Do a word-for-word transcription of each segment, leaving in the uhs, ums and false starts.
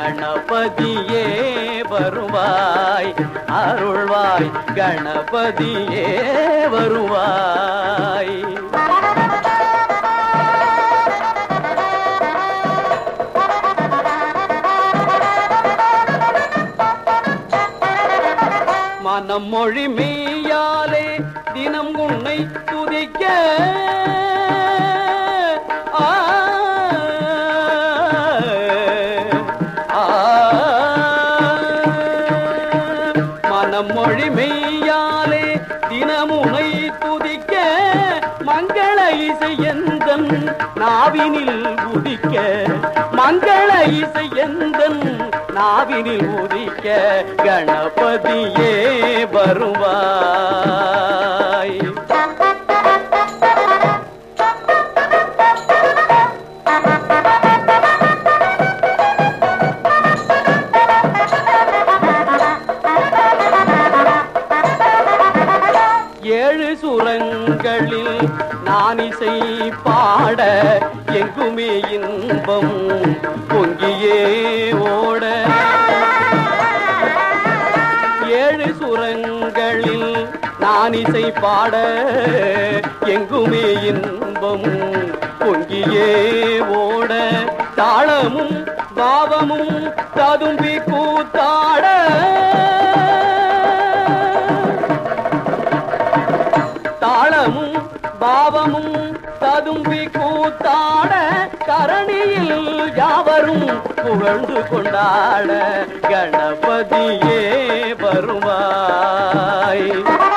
கணபதியே வருவாய் அருள்வாய் கணபதியே வருவாய். மனம் மொழி மெய்யாலே தினம் உன்னை துதிக்க மனம் மொழி மெய்யாலே தினமுனை துதிக்க மங்கள இசை எந்தன் நாவினில் உதிக்க மங்கள இசை எந்தன் நாவினில் உதிக்க கணபதியே வருவாய். ஏழு சுரங்களில் நான் இசை பாட எங்குமே இன்பம் பொங்கியே ஓட. ஏழு சுரங்களில் நான் இசை பாட எங்குமே இன்பம் பொங்கியே ஓட. தாளமும் பாவமும் ததும்பி கூத்தாட தாளமும் பாவமும் ததும்பி கூத்தாட கரணியில் யாவரும் புகழ்ந்து கொண்டாட கணபதியே வருவாய்.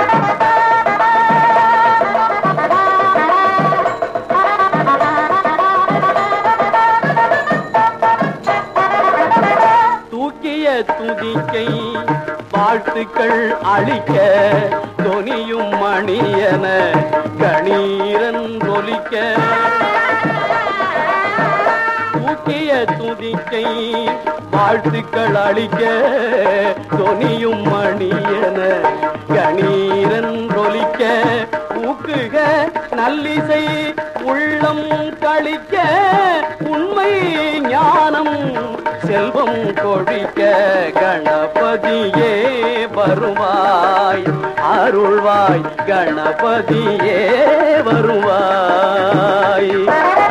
தூக்கிய துதிக்கை வாழ்த்துக்கள் அளிக்க தொனியும் மணியன கணீரன் ஒலிக்க. தூக்கிய துதிக்கை வாழ்த்துக்கள் அளிக்க தொனியும் மணியன கணீரன் ஒலிக்க. ஊக்குக நல்லிசை உள்ளம் கழிக்க உண்மை ஞானம் செல்வம் கொழிக்க கணபதியே வருவாய் அருள்வாய் கணபதியே வருவாய்.